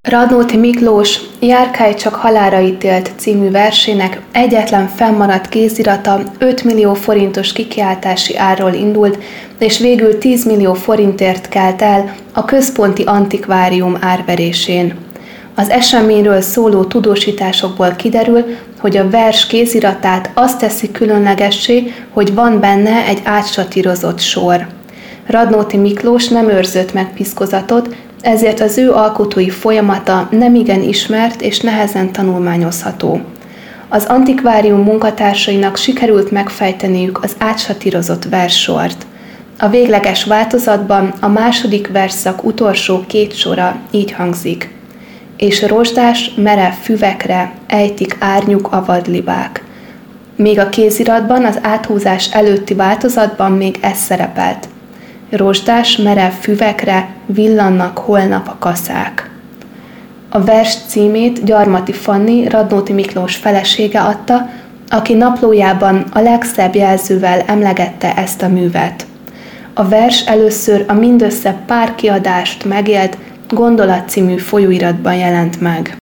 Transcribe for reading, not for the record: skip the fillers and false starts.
Radnóti Miklós Járkálj csak halálra ítélt című versének egyetlen fennmaradt kézirata 5 millió forintos kikiáltási árról indult, és végül 10 millió forintért kelt el a Központi Antikvárium árverésén. Az eseményről szóló tudósításokból kiderül, hogy a vers kéziratát azt teszi különlegessé, hogy van benne egy átsatírozott sor. Radnóti Miklós nem őrzött meg piszkozatot, ezért az ő alkotói folyamata nemigen ismert és nehezen tanulmányozható. Az antikvárium munkatársainak sikerült megfejteniük az átsatírozott verssort. A végleges változatban a második versszak utolsó 2 sora így hangzik: és rozsdás, merev füvekre ejtik árnyuk a vadlibák. Még a kéziratban, az áthúzás előtti változatban még ez szerepelt: rozsdás, merev füvekre villannak holnap a kaszák. A vers címét Gyarmati Fanni, Radnóti Miklós felesége adta, aki naplójában a legszebb jelzővel emlegette ezt a művet. A vers először a mindössze pár kiadást megélt Gondolat című folyóiratban jelent meg.